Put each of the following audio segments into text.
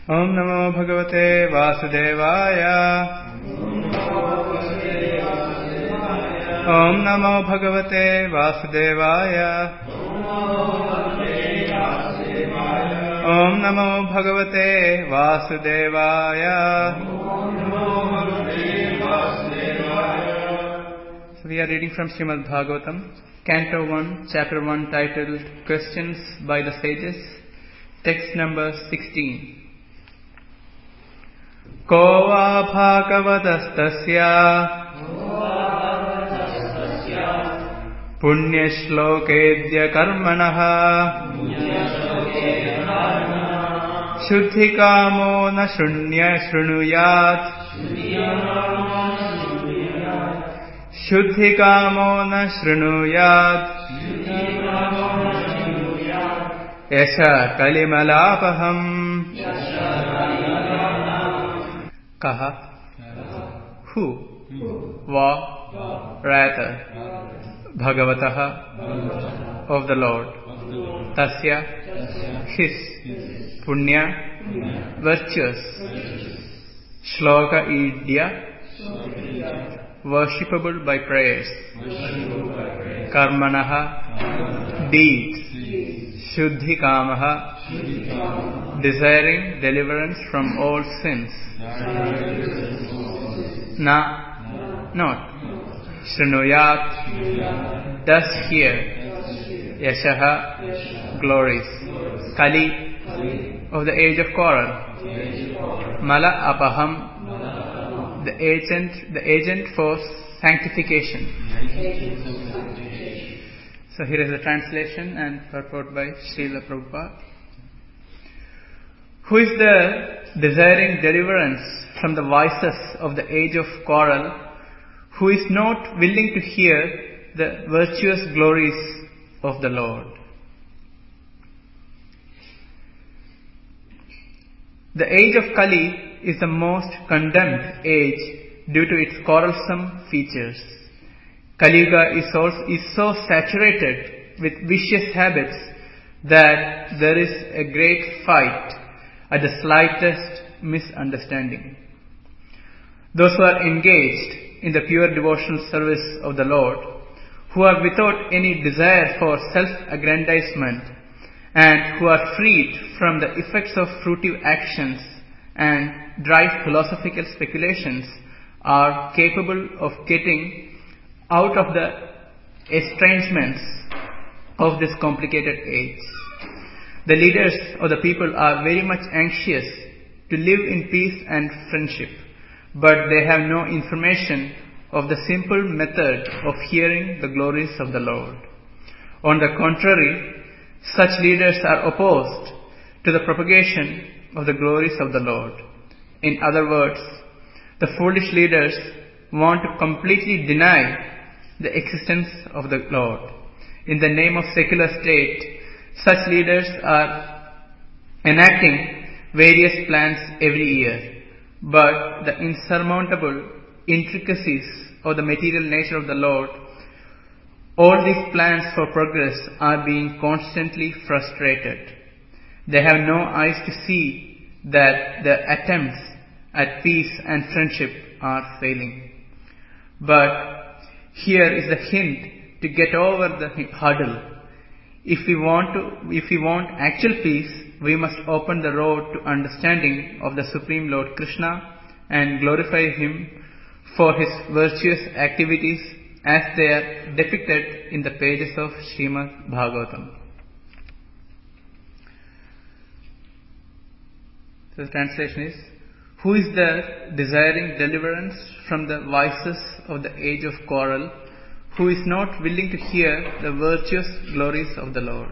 Om Namo Bhagavate Vasudevaya. Om Namo Bhagavate Vasudevaya. Om Namo Bhagavate Vasudevaya. So we are reading from Srimad Bhagavatam, Canto 1, Chapter 1, titled Questions by the Sages, text number 16. Ko va bhagavatastasya punya shlokedya karmanaha shuddhikamo na shrunuyat shuddhikamo na shrunuyat yasha kalimalapaham. Kaha, who, va, rather, bhagavataha, of the Lord, tasya, his, punya, virtuous, shloka idya, worshipable by prayers, karmanaha, deeds, shuddhi kamaha, desiring deliverance from all sins, not, shrunuyat, does hear, yashaha, glories, kali, of the age of coral, mala apaham, the agent for sanctification. So here is the translation and purport by Srila Prabhupada. Who is the desiring deliverance from the vices of the age of coral, who is not willing to hear the virtuous glories of the Lord? The age of Kali is the most condemned age due to its quarrelsome features. Kali Yuga is so saturated with vicious habits that there is a great fight at the slightest misunderstanding. Those who are engaged in the pure devotional service of the Lord, who are without any desire for self-aggrandizement, and who are freed from the effects of fruitive actions and dry philosophical speculations, are capable of getting out of the estrangements of this complicated age. The leaders of the people are very much anxious to live in peace and friendship, but they have no information of the simple method of hearing the glories of the Lord. On the contrary, such leaders are opposed to the propagation of the glories of the Lord. In other words, the foolish leaders want to completely deny the existence of the Lord. In the name of secular state, such leaders are enacting various plans every year, but the insurmountable intricacies of the material nature of the Lord, all these plans for progress are being constantly frustrated. They have no eyes to see that their attempts at peace and friendship are failing. But here is the hint to get over the hurdle. If we want actual peace, we must open the road to understanding of the Supreme Lord Krishna and glorify Him for His virtuous activities as they are depicted in the pages of Srimad Bhagavatam. So the translation is, who is the desiring deliverance from the vices of the age of coral, who is not willing to hear the virtuous glories of the Lord?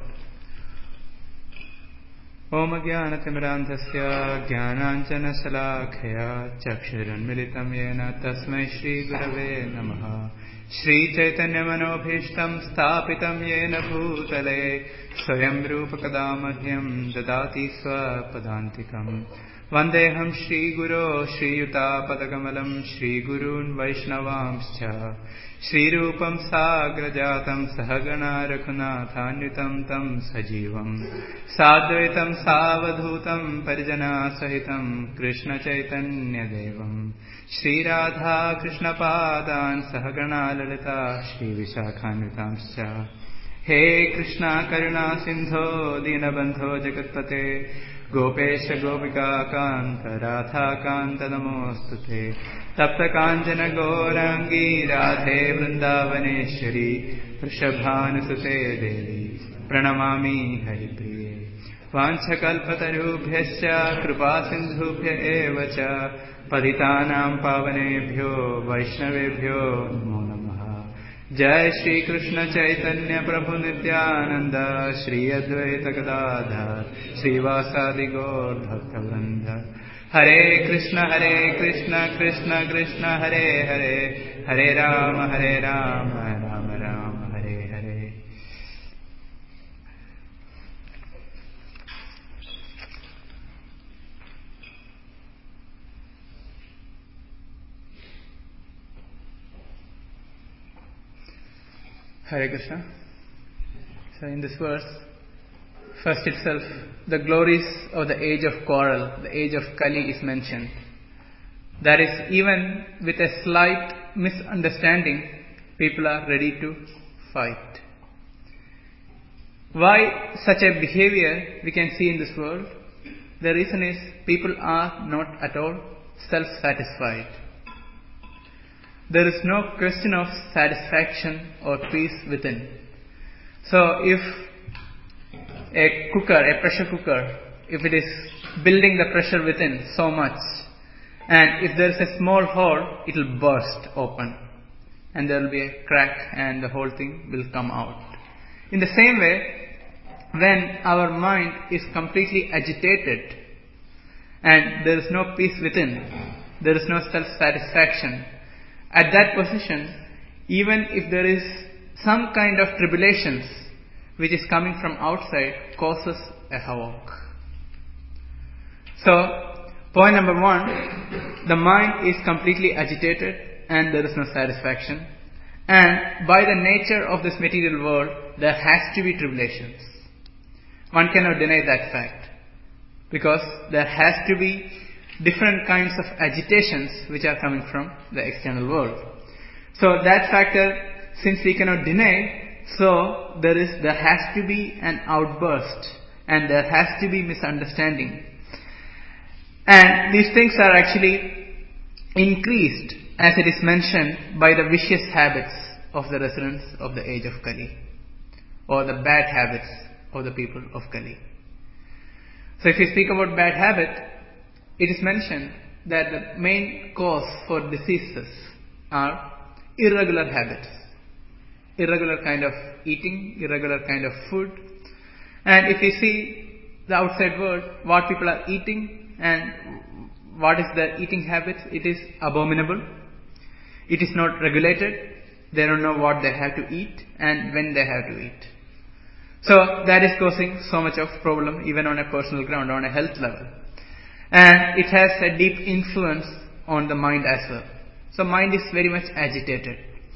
Om Jnanatimidandhasya Jnananjana Salakhaya Chakshuranmilitam Yena Tasmai Shri Gurave Namaha श्रीचैतन्यमनोभीष्टं स्थापितं येन भूतले स्वयं रूपकदा मह्यं ददाति स्वपदान्तिकम् वन्देऽहं श्रीगुरो श्रीयुतापदकमलं श्रीगुरून् वैष्णवांश्च श्रीरूपं साग्रजातं सहगणा रघुनाथान्वितं तं सजीवं साद्वैतं सावधूतं परिजनासहितं कृष्णचैतन्यदेवं श्रीराधा कृष्णपादान् सहगणा ललिता श्रीविशाखान्वितांश्च हे कृष्णा करुणा सिन्धो दीनबन्धो जगत्पते गोपेश गोपिका कान्त राधा कान्त नमोऽस्तुते तप्तकाञ्चन गौराङ्गी राधे वृन्दावनेश्वरी वृषभानुसुते देवी प्रणमामि हरिप्रिये वाञ्छकल्पतरुभ्यश्च कृपासिन्धुभ्य एव च पतितानां पावनेभ्यो वैष्णवेभ्यो नमो नमः। जय श्री कृष्ण चैतन्य प्रभु नित्यानंद श्री अद्वैत गदाधर श्रीवासादि गौर भक्तवृंद। हरे Krishna Krishna Krishna Hare Hare Hare Ram Ram Ram Hare Hare. Hare Krishna. So in this verse, first itself, the glories of the age of quarrel, the age of Kali is mentioned. That is, even with a slight misunderstanding, people are ready to fight. Why such a behavior we can see in this world? The reason is people are not at all self-satisfied. There is no question of satisfaction or peace within. So if a pressure cooker, if it is building the pressure within so much, and if there is a small hole, it will burst open and there will be a crack and the whole thing will come out. In the same way, when our mind is completely agitated and there is no peace within, there is no self-satisfaction, at that position, even if there is some kind of tribulations which is coming from outside, causes a havoc. So, point number one, the mind is completely agitated and there is no satisfaction. And by the nature of this material world, there has to be tribulations. One cannot deny that fact. Because there has to be different kinds of agitations which are coming from the external world. So that factor, since we cannot deny, so there has to be an outburst and there has to be misunderstanding. And these things are actually increased, as it is mentioned, by the vicious habits of the residents of the age of Kali, or the bad habits of the people of Kali. So if we speak about bad habit, it is mentioned that the main cause for diseases are irregular habits. Irregular kind of eating, irregular kind of food. And if we see the outside world, what people are eating and what is their eating habits, it is abominable. It is not regulated. They don't know what they have to eat and when they have to eat. So that is causing so much of problem even on a personal ground, on a health level. And it has a deep influence on the mind as well. So mind is very much agitated.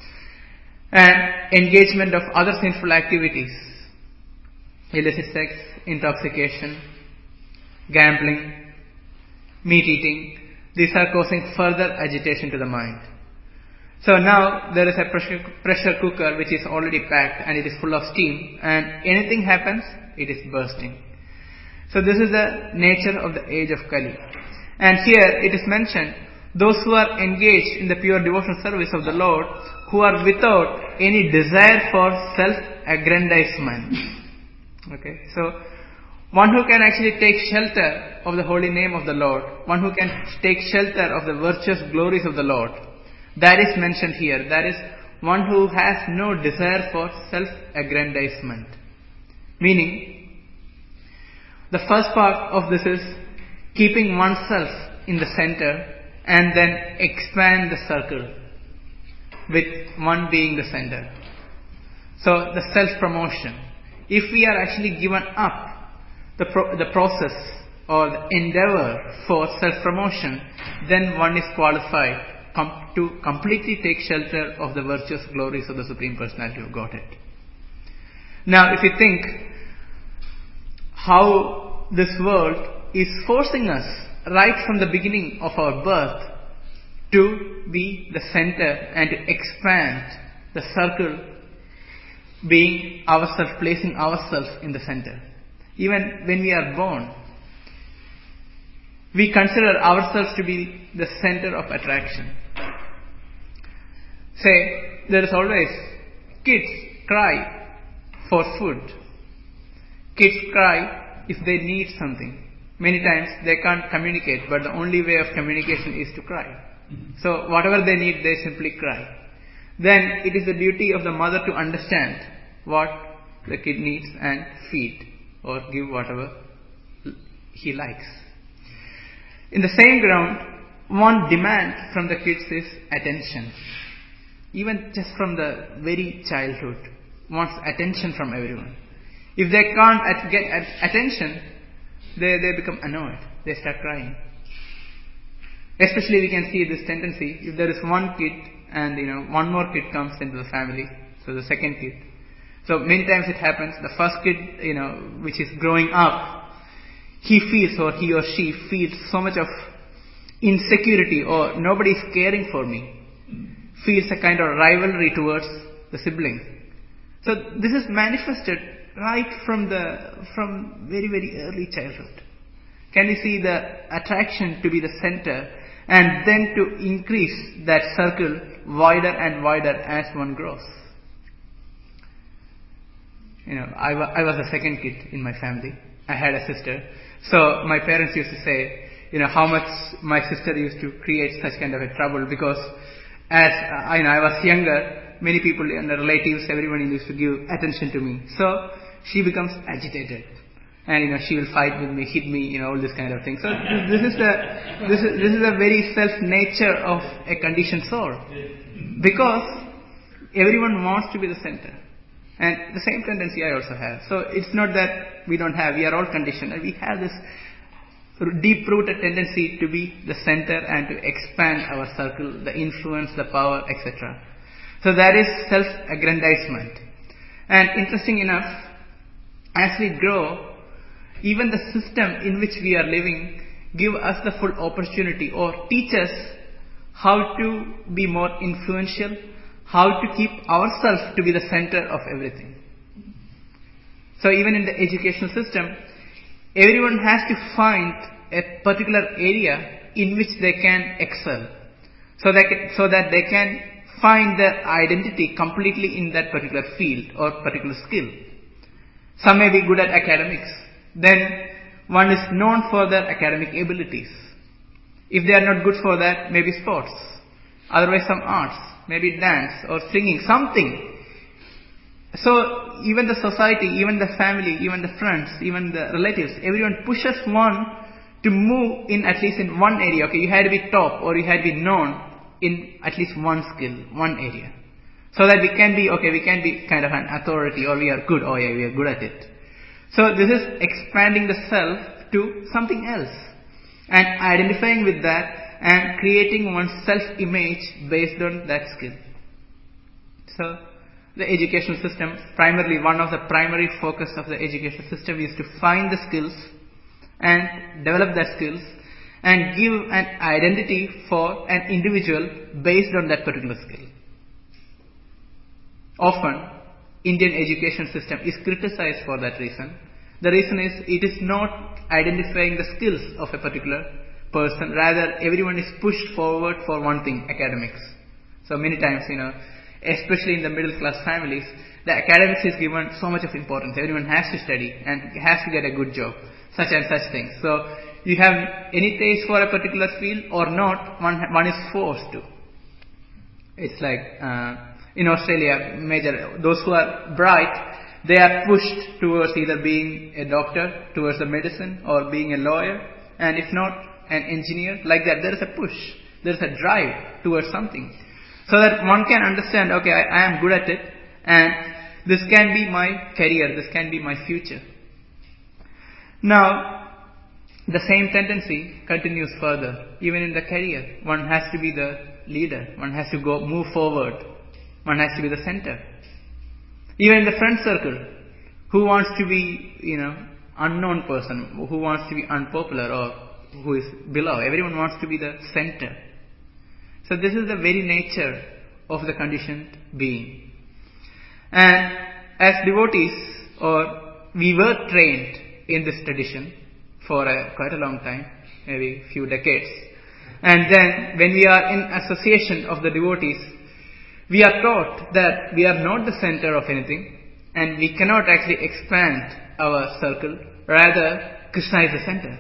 And engagement of other sinful activities, illicit sex, intoxication, gambling, meat eating, these are causing further agitation to the mind. So now there is a pressure cooker which is already packed and it is full of steam, and anything happens, it is bursting. So this is the nature of the age of Kali. And here it is mentioned, those who are engaged in the pure devotional service of the Lord, who are without any desire for self-aggrandizement. Okay, so one who can actually take shelter of the holy name of the Lord, one who can take shelter of the virtuous glories of the Lord, that is mentioned here. That is one who has no desire for self-aggrandizement. Meaning, the first part of this is keeping oneself in the center and then expand the circle. with one being the center. So the self-promotion. If we are actually given up the process or the endeavor for self-promotion, then one is qualified to completely take shelter of the virtuous glories of the Supreme Personality of Godhead. Now, if you think how this world is forcing us right from the beginning of our birth to be the center and to expand the circle, being ourselves, placing ourselves in the center. Even when we are born, we consider ourselves to be the center of attraction. Say, there is always kids cry for food. Kids cry if they need something. Many times they can't communicate, but the only way of communication is to cry. So whatever they need, they simply cry. Then it is the duty of the mother to understand what the kid needs and feed or give whatever he likes. In the same ground, one demand from the kids is attention. Even just from the very childhood, wants attention from everyone. If they can't get attention, they become annoyed. They start crying. Especially we can see this tendency, if there is one kid and one more kid comes into the family, so the second kid. So many times it happens, the first kid, which is growing up, he feels or he or she feels so much of insecurity or nobody is caring for me. Feels a kind of rivalry towards the sibling. So this is manifested right from very, very early childhood. Can you see the attraction to be the center and then to increase that circle wider and wider as one grows? I was the second kid in my family. I had a sister. So my parents used to say, how much my sister used to create such kind of a trouble, because as I was younger, many people and the relatives, everyone used to give attention to me. So she becomes agitated, and she will fight with me, hit me, all this kind of thing. So this is the very self nature of a conditioned soul, because everyone wants to be the center, and the same tendency I also have. So it's not that we don't have; we are all conditioned, and we have this deep-rooted tendency to be the center and to expand our circle, the influence, the power, etc. So that is self-aggrandizement. And interesting enough, as we grow, even the system in which we are living give us the full opportunity or teach us how to be more influential, how to keep ourselves to be the center of everything. So even in the educational system, everyone has to find a particular area in which they can excel, so that they can find their identity completely in that particular field or particular skill. Some may be good at academics. Then one is known for their academic abilities. If they are not good for that, maybe sports. Otherwise some arts, maybe dance or singing, something. So even the society, even the family, even the friends, even the relatives, everyone pushes one to move in at least in one area. Okay, you had to be top or you had to be known in at least one skill, one area. So that we can be kind of an authority, or we are good, we are good at it. So this is expanding the self to something else and identifying with that and creating one's self-image based on that skill. So the educational system, primarily one of the primary focus of the educational system is to find the skills and develop that skills and give an identity for an individual based on that particular skill. Often, Indian education system is criticized for that reason. The reason is it is not identifying the skills of a particular person. Rather, everyone is pushed forward for one thing, academics. So many times, especially in the middle class families, the academics is given so much of importance. Everyone has to study and has to get a good job, such and such things. So you have any taste for a particular field or not, one is forced to. It's like in Australia, those who are bright, they are pushed towards either being a doctor, towards the medicine, or being a lawyer, and if not, an engineer. Like that, there is a push, there is a drive towards something. So that one can understand, okay, I am good at it, and this can be my career, this can be my future. Now, the same tendency continues further. Even in the career, one has to be the leader, one has to move forward, one has to be the center. Even in the friend circle, who wants to be, unknown person, who wants to be unpopular or who is below? Everyone wants to be the center. So this is the very nature of the conditioned being. And as devotees, we were trained in this tradition for quite a long time, maybe a few decades. And then when we are in association of the devotees, we are taught that we are not the center of anything and we cannot actually expand our circle. Rather, Krishna is the center.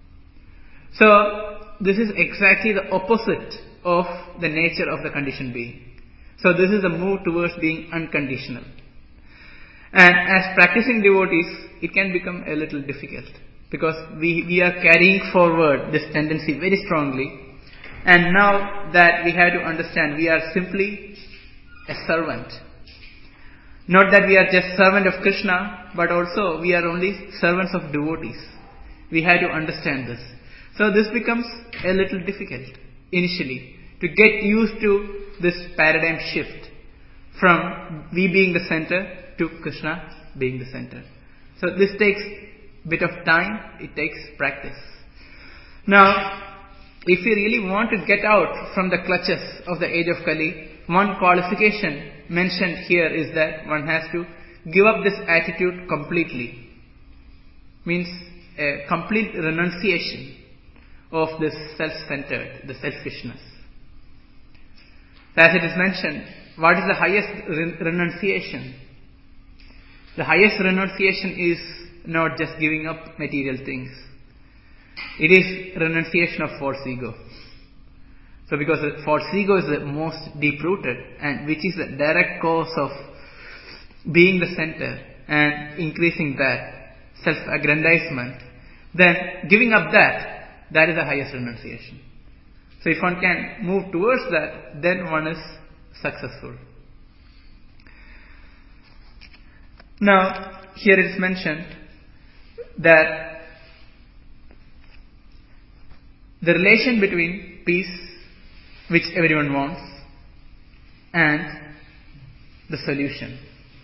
So this is exactly the opposite of the nature of the conditioned being. So this is a move towards being unconditional. And as practicing devotees, it can become a little difficult because we are carrying forward this tendency very strongly. And now that we have to understand, we are simply a servant. Not that we are just servant of Krishna, but also we are only servants of devotees. We have to understand this. So this becomes a little difficult initially to get used to this paradigm shift from we being the center to Krishna being the center. So this takes a bit of time, it takes practice. Now, if we really want to get out from the clutches of the age of Kali, one qualification mentioned here is that one has to give up this attitude completely. Means a complete renunciation of this self-centered, the selfishness. As it is mentioned, what is the highest renunciation? The highest renunciation is not just giving up material things. It is renunciation of false ego. So because the false ego is the most deep-rooted and which is the direct cause of being the center and increasing that self-aggrandizement, then giving up that is the highest renunciation. So if one can move towards that, then one is successful. Now, here it is mentioned that the relation between peace, which everyone wants, and the solution.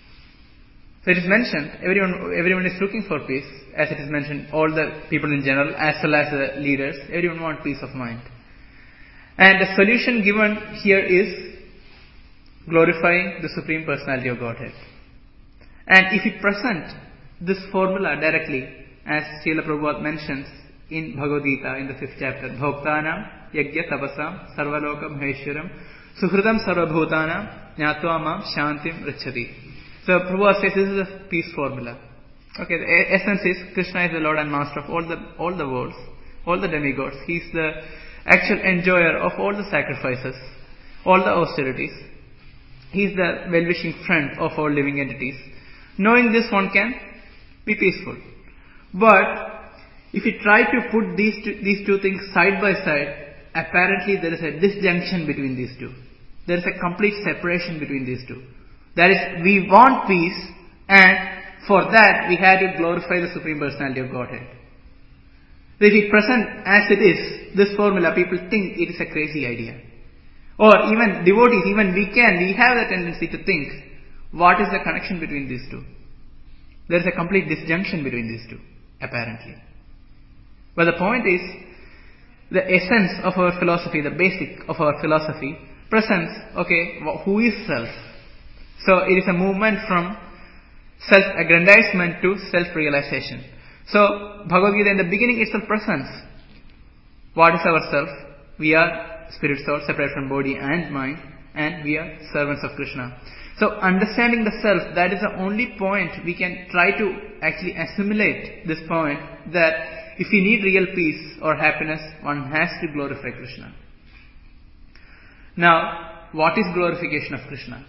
So it is mentioned, everyone is looking for peace, as it is mentioned, all the people in general, as well as the leaders, everyone wants peace of mind. And the solution given here is glorifying the Supreme Personality of Godhead. And if we present this formula directly, as Srila Prabhupada mentions in Bhagavad Gita in the 5th chapter, Bhoktanam Yajya Tapasam Sarvaloka Maheshwaram Suhridam Sarvabhutanam Jnatva Mam Shantim Ricchati. So Prabhupada says this is a peace formula. Okay, the essence is Krishna is the Lord and Master of all the worlds, all the demigods. He is the actual enjoyer of all the sacrifices, all the austerities. He is the well-wishing friend of all living entities. Knowing this, one can be peaceful. But if we try to put these two things side by side, apparently there is a disjunction between these two. There is a complete separation between these two. That is, we want peace, and for that we have to glorify the Supreme Personality of Godhead. So if we present as it is, this formula, people think it is a crazy idea. Or even devotees, even we have the tendency to think, what is the connection between these two? There is a complete disjunction between these two, apparently. But the point is, the essence of our philosophy, the basic of our philosophy, presents, who is self? So it is a movement from self-aggrandizement to self-realization. So Bhagavad Gita in the beginning itself presents, what is our self? We are spirit soul, separate from body and mind, and we are servants of Krishna. So understanding the self, that is the only point we can try to actually assimilate this point, that if we need real peace or happiness, one has to glorify Krishna. Now, what is glorification of Krishna?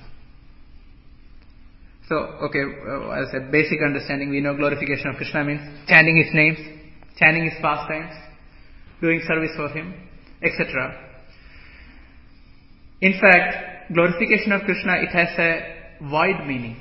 So, as a basic understanding, we know glorification of Krishna means chanting His names, chanting His pastimes, doing service for Him, etc. In fact, glorification of Krishna, it has a wide meaning.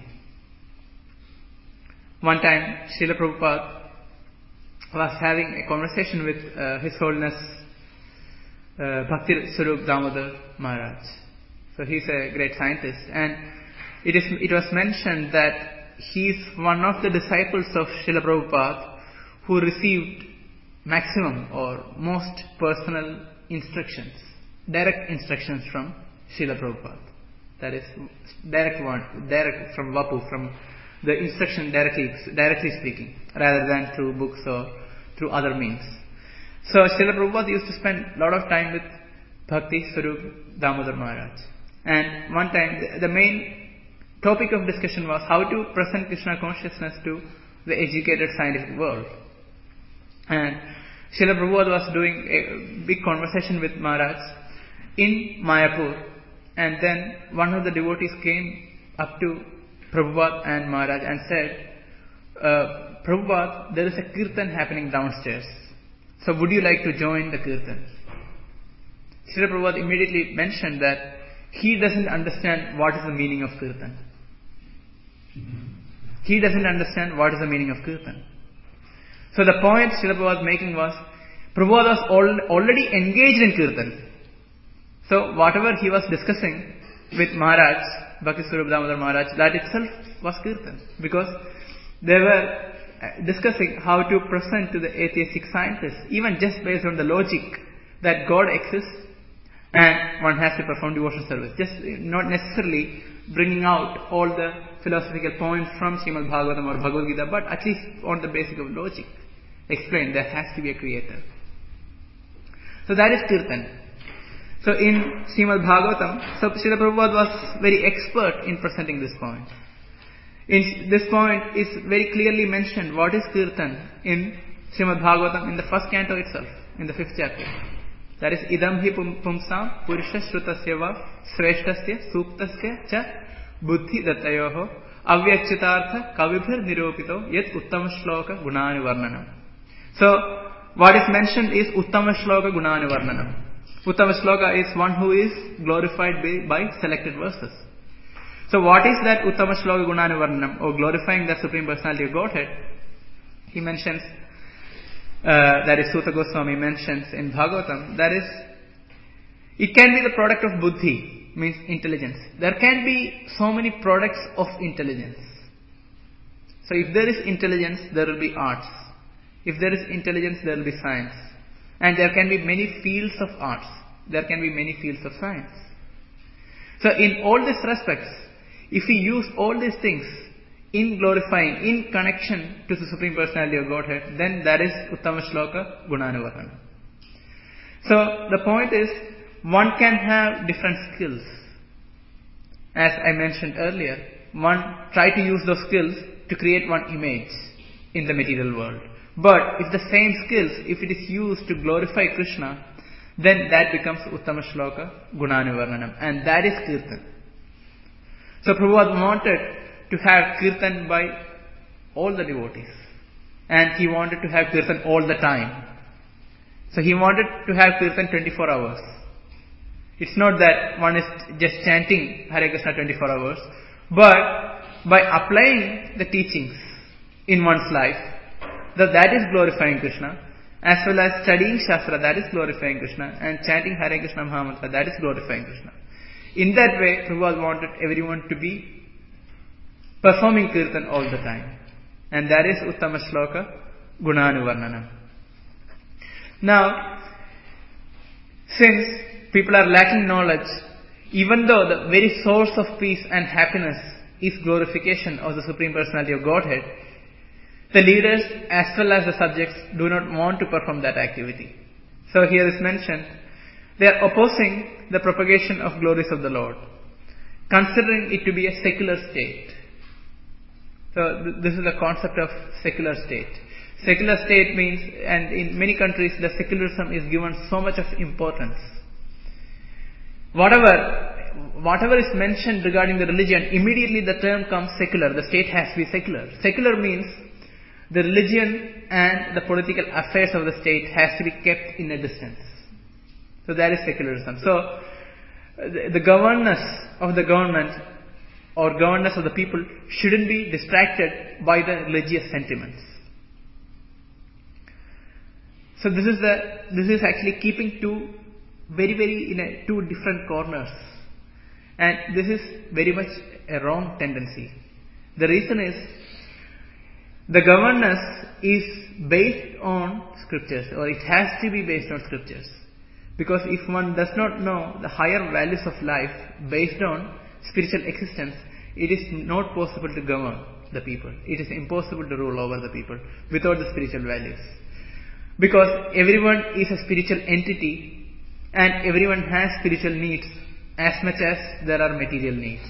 One time, Srila Prabhupada was having a conversation with His Holiness Bhakti Swarup Damodar Maharaj. So he's a great scientist, and it was mentioned that he is one of the disciples of Srila Prabhupada who received maximum or most personal instructions, direct instructions from Srila Prabhupada. That is direct from Vapu, from the instruction directly speaking, rather than through books or through other means. So Srila Prabhupada used to spend a lot of time with Bhakti Swarup Damodar Maharaj. And one time, the main topic of discussion was how to present Krishna consciousness to the educated scientific world. And Srila Prabhupada was doing a big conversation with Maharaj in Mayapur. And then one of the devotees came up to Prabhupada and Maharaj and said, Prabhupada, there is a kirtan happening downstairs. So would you like to join the kirtan? Srila Prabhupada immediately mentioned that he doesn't understand what is the meaning of kirtan. He doesn't understand what is the meaning of kirtan. So the point Srila Prabhupada was making was, Prabhupada was already engaged in kirtan. So whatever he was discussing with Maharaj, Bhakti Swarup Damodar Maharaj, that itself was kirtan. Because they were discussing how to present to the atheistic scientists, even just based on the logic that God exists and one has to perform devotional service. Just not necessarily bringing out all the philosophical points from Srimad Bhagavatam or Bhagavad Gita, but at least on the basic of logic. Explain there has to be a creator. So that is kirtan. So in Srimad Bhagavatam, Srila Prabhupada was very expert in presenting this point. In this point is very clearly mentioned what is kirtan in Srimad Bhagavatam in the first canto itself, in the 5th chapter. That is, idam hi pumsam purusha shrutasya va sreshtasya suktasya cha buddhi dattayoho avyachyutartha kavibhir niropito yet uttama shloka gunani varnanam. So, what is mentioned is uttama shloka gunani varnanam. Uttama shloka is one who is glorified by selected verses. So what is that Uttama Shloka Gunani Varnanam, or glorifying the Supreme Personality of Godhead? He mentions, that is Suta Goswami mentions in Bhagavatam, that is, it can be the product of buddhi, means intelligence. There can be so many products of intelligence. So if there is intelligence, there will be arts. If there is intelligence, there will be science. And there can be many fields of arts. There can be many fields of science. So in all these respects, if we use all these things in glorifying, in connection to the Supreme Personality of Godhead, then that is Uttama Shloka Gunani Varnana. So the point is, one can have different skills. As I mentioned earlier, one try to use those skills to create one image in the material world. But if the same skills, if it is used to glorify Krishna, then that becomes Uttama Shloka Gunani Varnanam. And that is Kirtan. So Prabhupada wanted to have Kirtan by all the devotees. And he wanted to have Kirtan all the time. So he wanted to have Kirtan 24 hours. It's not that one is just chanting Hare Krishna 24 hours. But by applying the teachings in one's life, that is glorifying Krishna. As well as studying Shastra, that is glorifying Krishna. And chanting Hare Krishna Mahamantra, that is glorifying Krishna. In that way, Prabhupada wanted everyone to be performing Kirtan all the time. And that is Uttama Shloka Gunani Varnanam. Now, since people are lacking knowledge, even though the very source of peace and happiness is glorification of the Supreme Personality of Godhead, the leaders as well as the subjects do not want to perform that activity. So here is mentioned, they are opposing the propagation of glories of the Lord, considering it to be a secular state. So this is the concept of secular state. Secular state means, and in many countries the secularism is given so much of importance. Whatever is mentioned regarding the religion, immediately the term comes secular. The state has to be secular. Secular means the religion and the political affairs of the state has to be kept in a distance. So that is secularism. So the governance of the government or governance of the people shouldn't be distracted by the religious sentiments. So this is actually keeping two two different corners, and this is very much a wrong tendency. The reason is the governance is based on scriptures, or it has to be based on scriptures, because if one does not know the higher values of life based on spiritual existence, it is not possible to govern the people. It is impossible to rule over the people without the spiritual values. Because everyone is a spiritual entity and everyone has spiritual needs as much as there are material needs.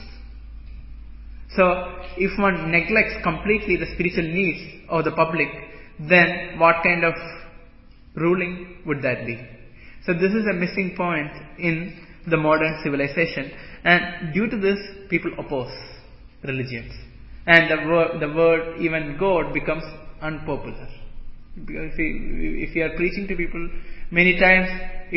So, if one neglects completely the spiritual needs of the public, then what kind of ruling would that be? So this is a missing point in the modern civilization, and due to this, people oppose religions. And the word even God becomes unpopular. Because if we are preaching to people, many times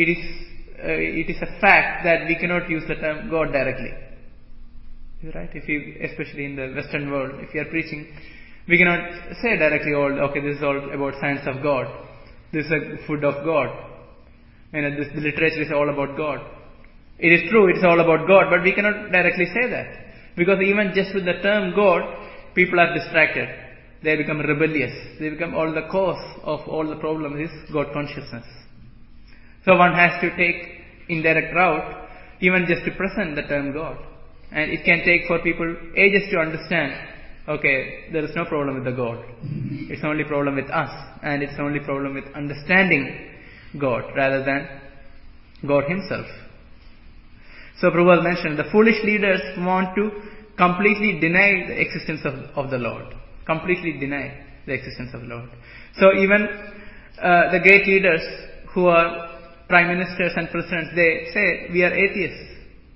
it is a fact that we cannot use the term God directly. Right? Especially in the Western world, if you are preaching, we cannot say directly, okay, this is all about science of God. This is a food of God. The literature is all about God. It is true, it is all about God, but we cannot directly say that. Because even just with the term God, people are distracted. They become rebellious. They become all the cause of all the problems is God consciousness. So one has to take indirect route, even just to present the term God. And it can take for people ages to understand, okay, there is no problem with the God. It's only problem with us. And it's only problem with understanding God rather than God Himself. So Prabhupada mentioned, the foolish leaders want to completely deny the existence of the Lord. Completely deny the existence of the Lord. So even the great leaders who are prime ministers and presidents, they say, we are atheists.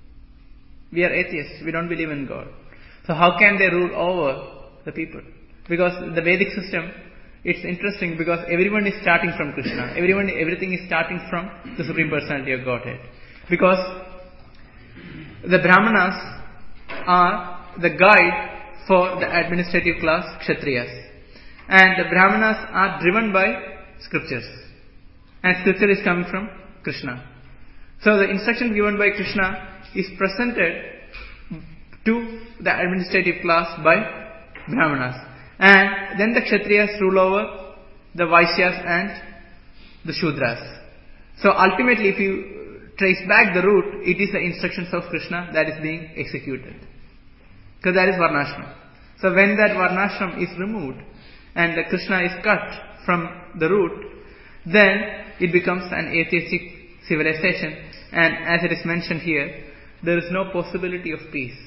We are atheists. We don't believe in God. So how can they rule over the people? Because the Vedic system, it's interesting because everyone is starting from Krishna. Everything is starting from the Supreme Personality of Godhead. Because the Brahmanas are the guide for the administrative class, Kshatriyas. And the Brahmanas are driven by scriptures. And scripture is coming from Krishna. So the instruction given by Krishna is presented to the administrative class by Brahmanas. And then the Kshatriyas rule over the Vaishyas and the Shudras. So ultimately, if you trace back the root, it is the instructions of Krishna that is being executed. Because that is Varnashram. So when that Varnashram is removed and the Krishna is cut from the root, then it becomes an atheistic civilization. And as it is mentioned here, there is no possibility of peace.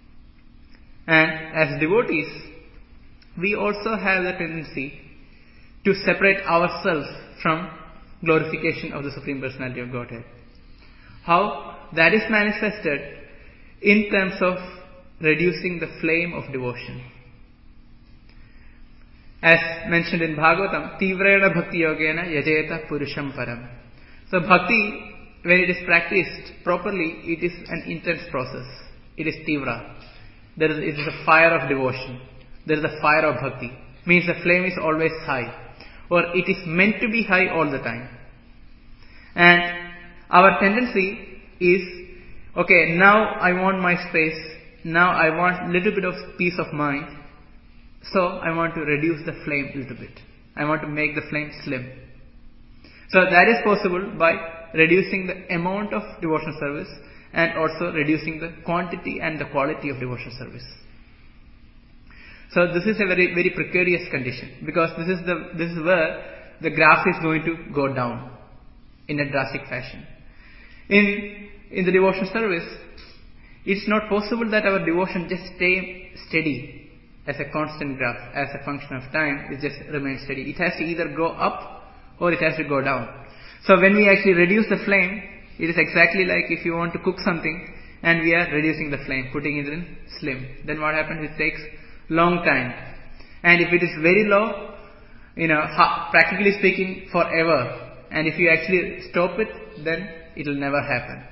And as devotees, we also have the tendency to separate ourselves from glorification of the Supreme Personality of Godhead. How that is manifested in terms of reducing the flame of devotion. As mentioned in Bhagavatam, Tivrena Bhakti Yogena Yajeta Purusham Param. So bhakti, when it is practiced properly, it is an intense process. It is tivra. It is a fire of devotion. There is a fire of bhakti. Means the flame is always high. Or it is meant to be high all the time. And our tendency is, okay, now I want my space. Now I want little bit of peace of mind. So I want to reduce the flame a little bit. I want to make the flame slim. So that is possible by reducing the amount of devotional service and also reducing the quantity and the quality of devotional service. So this is a very, very precarious condition, because this is where the graph is going to go down in a drastic fashion. In the devotional service, it's not possible that our devotion just stay steady as a constant graph, as a function of time. It just remains steady. It has to either go up or it has to go down. So when we actually reduce the flame, it is exactly like if you want to cook something and we are reducing the flame, putting it in slim. Then what happens? It takes long time. And if it is very low, practically speaking, forever. And if you actually stop it, then it will never happen.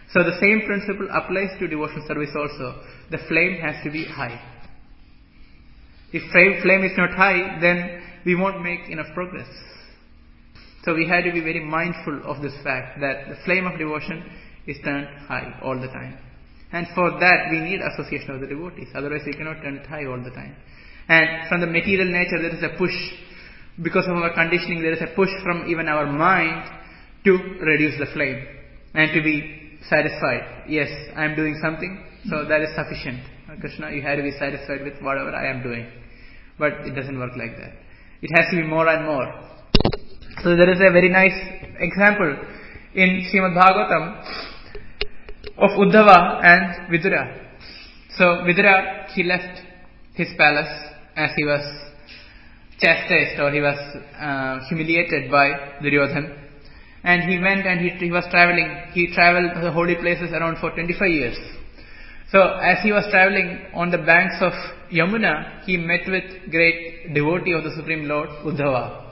So the same principle applies to devotional service also. The flame has to be high. If flame is not high, then we won't make enough progress. So we have to be very mindful of this fact that the flame of devotion is turned high all the time. And for that we need association of the devotees. Otherwise we cannot turn it high all the time. And from the material nature there is a push. Because of our conditioning there is a push from even our mind to reduce the flame. And to be satisfied. Yes, I am doing something, so that is sufficient. Krishna, you have to be satisfied with whatever I am doing. But it doesn't work like that. It has to be more and more. So there is a very nice example in Srimad Bhagavatam of Uddhava and Vidura. So Vidura, he left his palace as he was chastised or he was humiliated by Duryodhana. And he went and he was traveling. He traveled to the holy places around for 25 years. So as he was traveling on the banks of Yamuna, he met with great devotee of the Supreme Lord, Uddhava.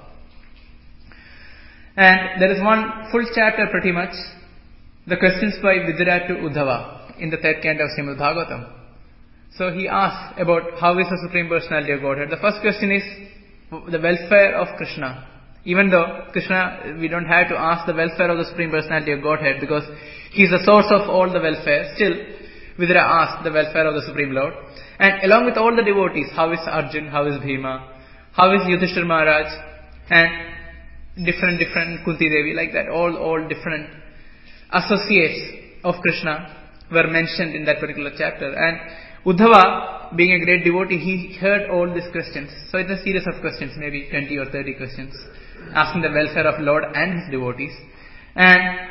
And there is one full chapter pretty much, the questions by Vidura to Uddhava in the third canto of Srimad Bhagavatam. So he asked about how is the Supreme Personality of Godhead. The first question is the welfare of Krishna. Even though Krishna, we don't have to ask the welfare of the Supreme Personality of Godhead because he is the source of all the welfare. Still, Vidura asked the welfare of the Supreme Lord. And along with all the devotees, how is Arjun, how is Bhima, how is Yudhishthira Maharaj, and different Kunti Devi, like that, all different associates of Krishna were mentioned in that particular chapter. And Uddhava, being a great devotee, he heard all these questions. So it's a series of questions, maybe 20 or 30 questions, asking the welfare of Lord and his devotees. And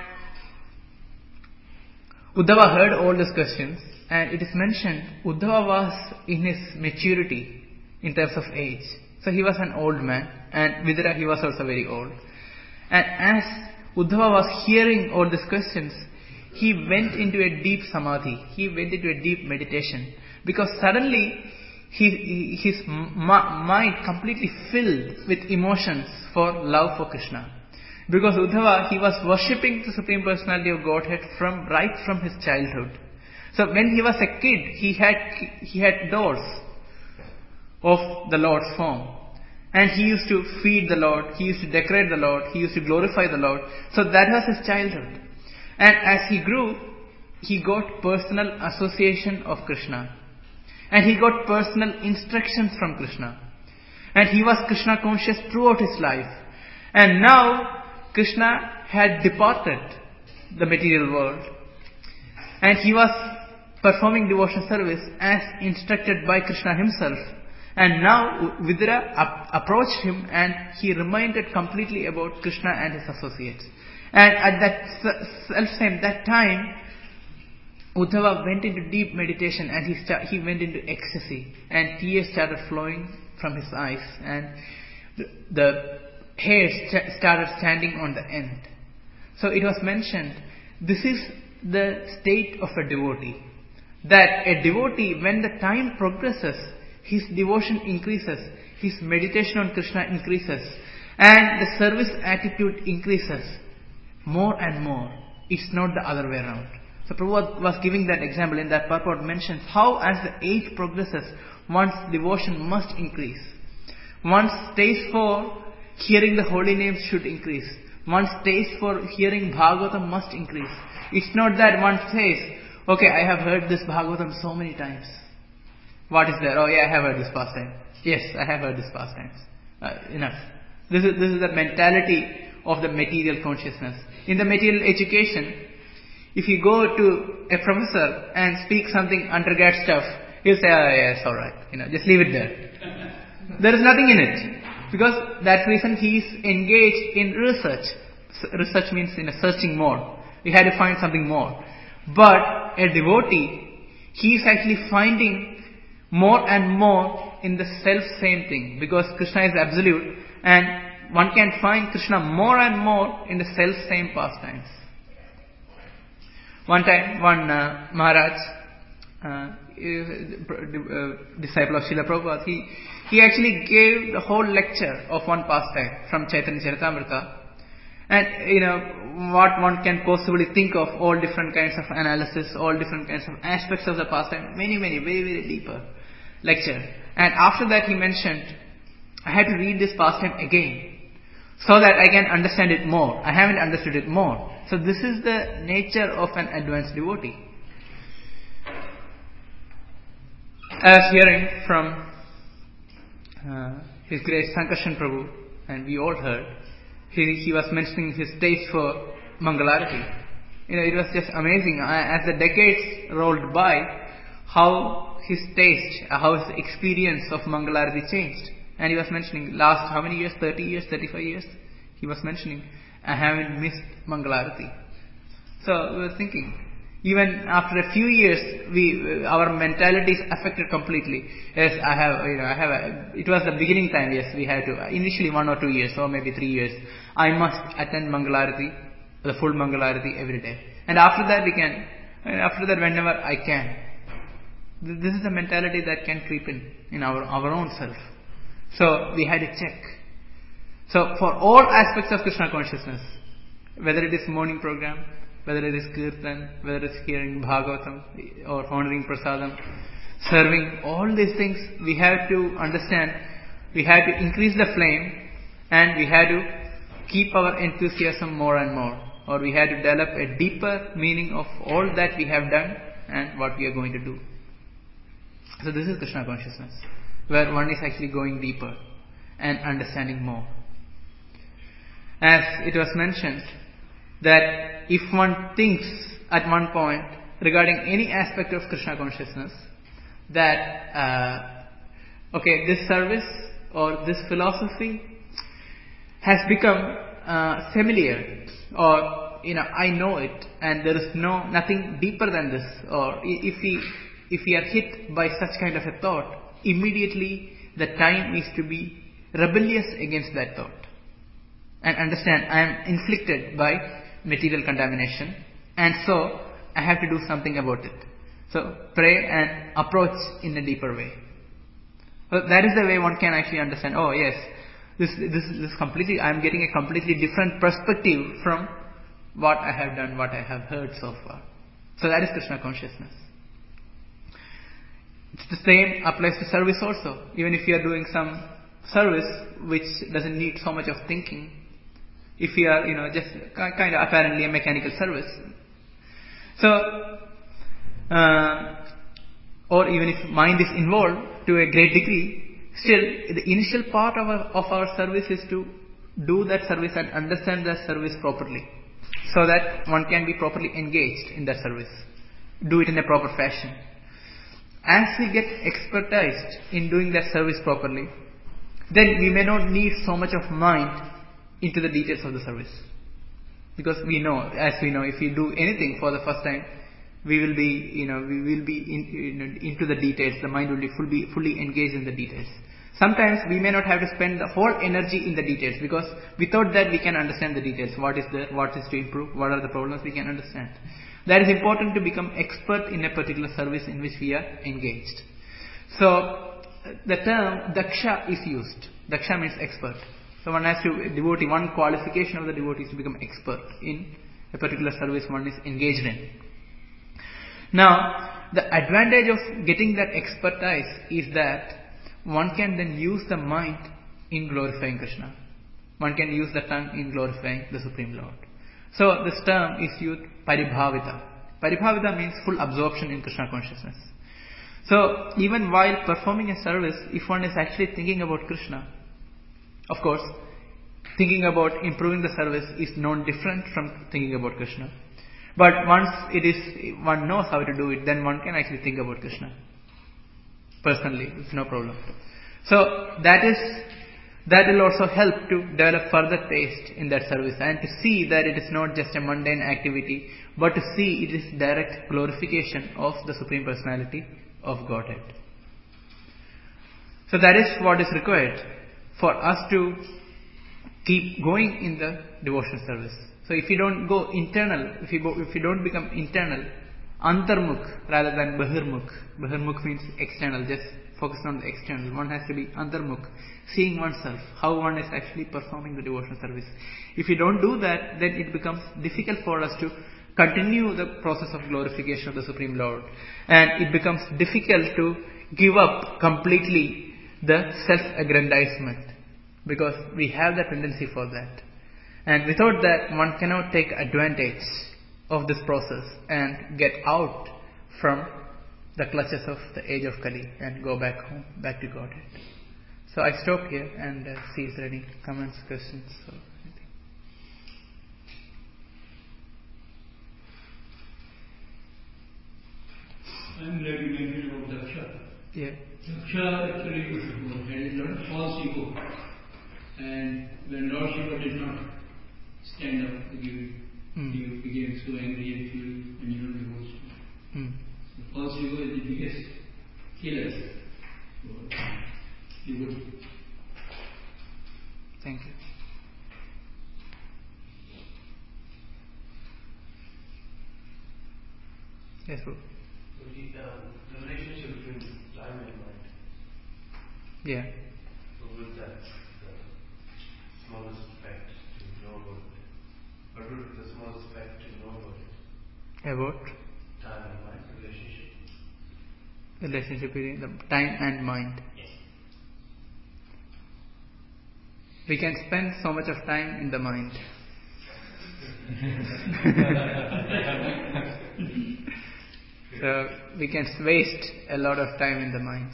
Uddhava heard all these questions, and it is mentioned Uddhava was in his maturity in terms of age. So he was an old man, and Vidura, he was also very old. And as Uddhava was hearing all these questions, he went into a deep samadhi. He went into a deep meditation. Because suddenly, his mind completely filled with emotions for love for Krishna. Because Uddhava, he was worshipping the Supreme Personality of Godhead right from his childhood. So when he was a kid, he had dolls of the Lord's form. And he used to feed the Lord, he used to decorate the Lord, he used to glorify the Lord. So that was his childhood. And as he grew, he got personal association of Krishna. And he got personal instructions from Krishna. And he was Krishna conscious throughout his life. And now, Krishna had departed the material world. And he was performing devotional service as instructed by Krishna himself. And now Vidura approached him and he reminded completely about Krishna and his associates. And at that time, Uddhava went into deep meditation and he went into ecstasy. And tears started flowing from his eyes. And the hair started standing on the end. So it was mentioned, this is the state of a devotee. That a devotee, when the time progresses, his devotion increases, his meditation on Krishna increases, and the service attitude increases more and more. It's not the other way around. So Prabhupada was giving that example in that purport, mentions how as the age progresses, one's devotion must increase. One's taste for hearing the holy names should increase. One's taste for hearing Bhagavatam must increase. It's not that one says, okay, I have heard this Bhagavatam so many times. What is there? Oh yeah, I have heard this pastime. Yes, I have heard this pastimes. Enough. This is the mentality of the material consciousness. In the material education, if you go to a professor and speak something undergrad stuff, he'll say, oh yeah, it's alright. Just leave it there. There is nothing in it. Because that reason he is engaged in research. Research means in a searching mode. We had to find something more. But a devotee, he is actually finding more and more in the self-same thing. Because Krishna is absolute and one can find Krishna more and more in the self-same pastimes. One time, one Maharaj, disciple of Srila Prabhupada, he actually gave the whole lecture of one pastime from Chaitanya Charitamrita. And, what one can possibly think of, all different kinds of analysis, all different kinds of aspects of the pastime, many, very, very deeper lecture. And after that he mentioned, I had to read this pastime again, so that I can understand it more. I haven't understood it more. So this is the nature of an advanced devotee. I was hearing from His Grace Sankarshan Prabhu, and we all heard, he was mentioning his taste for Mangalarati. It was just amazing as the decades rolled by, how his taste, how his experience of Mangalarati changed. And he was mentioning last how many years, 30 years, 35 years, he was mentioning, I haven't missed Mangalarati. So we were thinking, even after a few years, our mentality is affected completely. Yes, it was the beginning time, yes, we had to, initially 1 or 2 years, or maybe 3 years, I must attend Mangalarati, the full Mangalarati every day. And after that whenever I can. This is the mentality that can creep in our own self. So we had to check. So for all aspects of Krishna consciousness, whether it is morning program, whether it is kirtan, whether it is hearing Bhagavatam or honoring prasadam, serving, all these things we have to understand. We have to increase the flame, and we have to keep our enthusiasm more and more, or we have to develop a deeper meaning of all that we have done and what we are going to do. So this is Krishna consciousness, where one is actually going deeper and understanding more. As it was mentioned, that if one thinks at one point regarding any aspect of Krishna consciousness, that this service or this philosophy has become familiar, or I know it, and there is nothing deeper than this, or if we are hit by such kind of a thought, immediately the time is to be rebellious against that thought and understand I am inflicted by material contamination, and so I have to do something about it. So pray and approach in a deeper way. So that is the way one can actually understand, oh yes, this completely, I am getting a completely different perspective from what I have done, what I have heard so far. So that is Krishna consciousness. It's the same applies to service also. Even if you are doing some service which doesn't need so much of thinking, if you are, just kind of apparently a mechanical service. So, or even if mind is involved to a great degree, still the initial part of our service is to do that service and understand that service properly, so that one can be properly engaged in that service. Do it in a proper fashion. As we get expertized in doing that service properly, then we may not need so much of mind into the details of the service. Because we know, if we do anything for the first time, we will be, into the details. The mind will be fully engaged in the details. Sometimes we may not have to spend the whole energy in the details, because without that we can understand the details. What is there, what is to improve, what are the problems, we can understand. That is important to become expert in a particular service in which we are engaged. So the term daksha is used. Daksha means expert. So one has to, devotee, one qualification of the devotee is to become expert in a particular service one is engaged in. Now, the advantage of getting that expertise is that one can then use the mind in glorifying Krishna. One can use the tongue in glorifying the Supreme Lord. So this term is used paribhavita. Paribhavita means full absorption in Krishna consciousness. So even while performing a service, if one is actually thinking about Krishna, of course, thinking about improving the service is no different from thinking about Krishna. But once one knows how to do it, then one can actually think about Krishna. Personally, it's no problem. So that will also help to develop further taste in that service, and to see that it is not just a mundane activity, but to see it is direct glorification of the Supreme Personality of Godhead. So that is what is required for us to keep going in the devotional service. So if you don't go internal, if you don't become internal, antarmukh rather than bahirmukh. Bahirmukh means external, just focus on the external. One has to be antarmukh, seeing oneself, how one is actually performing the devotional service. If you don't do that, then it becomes difficult for us to continue the process of glorification of the Supreme Lord. And it becomes difficult to give up completely the self-aggrandizement, because we have the tendency for that. And without that, one cannot take advantage of this process and get out from the clutches of the age of Kali and go back home, back to Godhead. So I stop here and see if there are any comments, questions, or anything. I'm glad you mentioned about Daksha. Yeah. Daksha actually had a lot of false ego. And when Lord Shiva did not stand up to give, he became so angry and furious and you know devotion. The false ego is the biggest killer. So, he would. Thank you. Yes, bro. The relationship between time and mind. Yeah. So with that, the smallest fact to know about it. What would be the smallest fact to know about it? About Time and mind relationship. relationship between the time and mind. Yes. We can spend so much of time in the mind. So we can waste a lot of time in the mind.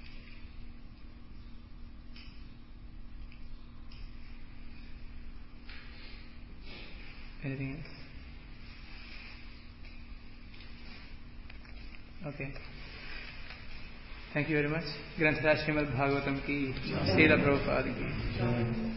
Anything else? Okay. Thank you very much. Granth Srimad Bhagavatam ki, Srila Prabhupada ki.